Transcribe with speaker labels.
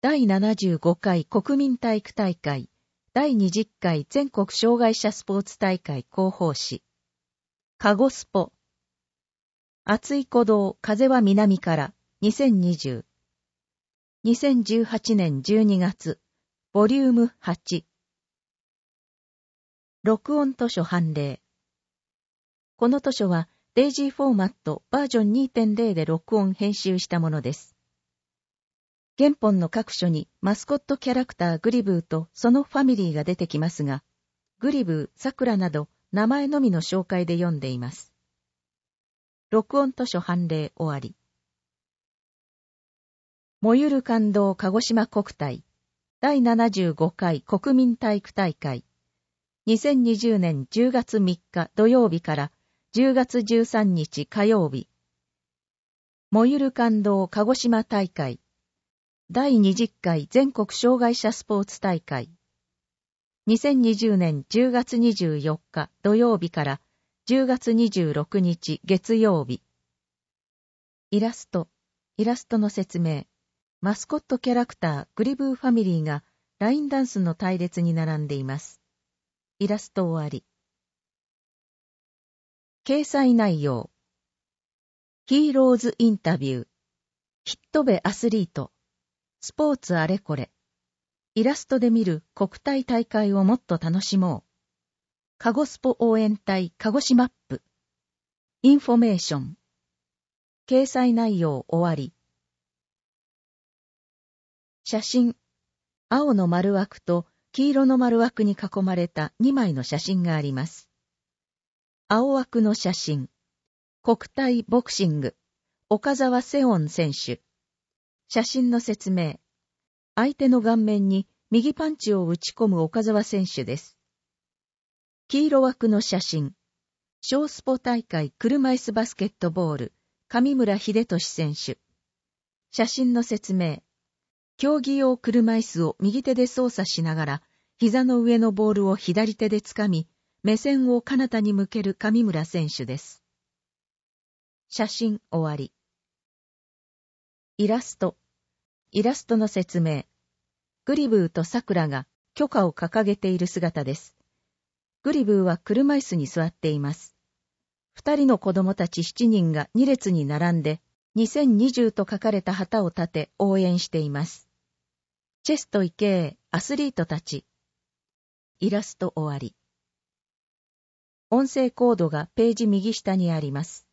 Speaker 1: 第75回国民体育大会第20回全国障害者スポーツ大会広報誌。かごスポ。熱い鼓動、風は南から2020。2018年12月、ボリューム8。録音図書判例。この図書は、デイジーフォーマットバージョン 2.0 で録音編集したものです。原本の各所にマスコットキャラクターグリブーとそのファミリーが出てきますが、グリブー、さくらなど名前のみの紹介で読んでいます。録音図書判例終わり。燃ゆる感動鹿児島国体第75回国民体育大会2020年10月3日土曜日から10月13日火曜日。燃ゆる感動鹿児島大会第20回全国障害者スポーツ大会2020年10月24日土曜日から10月26日月曜日。イラストの説明。マスコットキャラクターグリブーファミリーがラインダンスの隊列に並んでいます。イラスト終わり。掲載内容。ヒーローズインタビュー。ヒットベアスリート。スポーツあれこれ。イラストで見る国体大会をもっと楽しもう。かごスポ応援隊かごしマップ。インフォメーション。掲載内容終わり。写真。青の丸枠と黄色の丸枠に囲まれた2枚の写真があります。青枠の写真。国体ボクシング。岡澤セオン選手。写真の説明。相手の顔面に右パンチを打ち込む岡澤選手です。黄色枠の写真。小スポ大会車椅子バスケットボール、上村秀俊選手。写真の説明。競技用車椅子を右手で操作しながら、膝の上のボールを左手で掴み、目線を彼方に向ける上村選手です。写真終わり。イラストの説明。グリブーとさくらが炬火を掲げている姿です。グリブーは車椅子に座っています。2人の子供たち7人が2列に並んで、2020と書かれた旗を立て応援しています。チェスト池江、アスリートたち。イラスト終わり。音声コードがページ右下にあります。